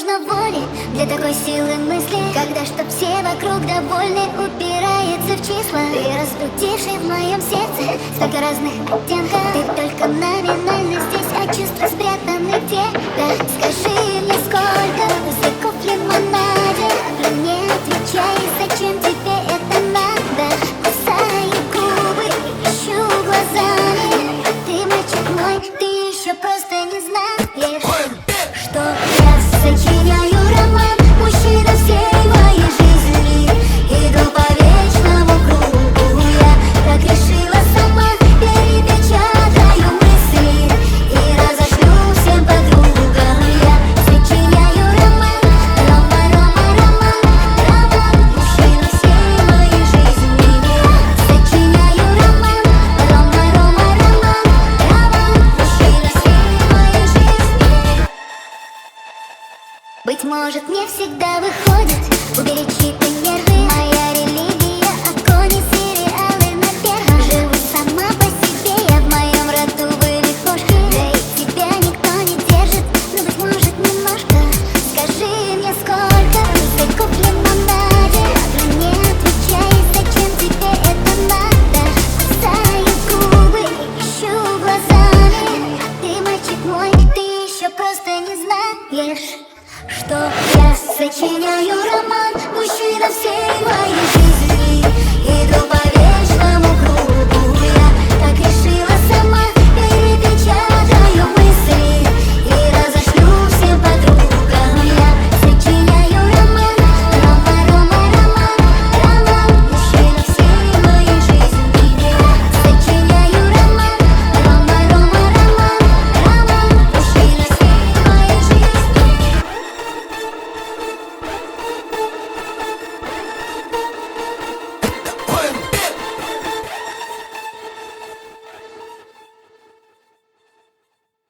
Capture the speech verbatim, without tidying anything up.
нужно воли для такой силы мысли, когда чтоб все вокруг довольны, упирается в числа. Ты разбудивший в моем сердце столько разных оттенков. Ты только номинально здесь, а чувства спрятаны где-то. Скажи мне, сколько языков в лимонаде, но не отвечай, зачем тебе это надо. Кусаю губы, ищу глазами, а ты, мальчик мой, ты еще просто не знаешь, что я сочиняю роман, мужчина всей моей жизни. Иду по вечному кругу, я так решила сама. Перепечатаю мысли и разошлю всем подругам. Я сочиняю роман, Рома, Рома, роман, роман, мужчина всей моей жизни. Я сочиняю роман, Рома, Рома, роман, роман, мужчина всей моей жизни. Быть может, не всегда выходит уберечь чьи-то нервы.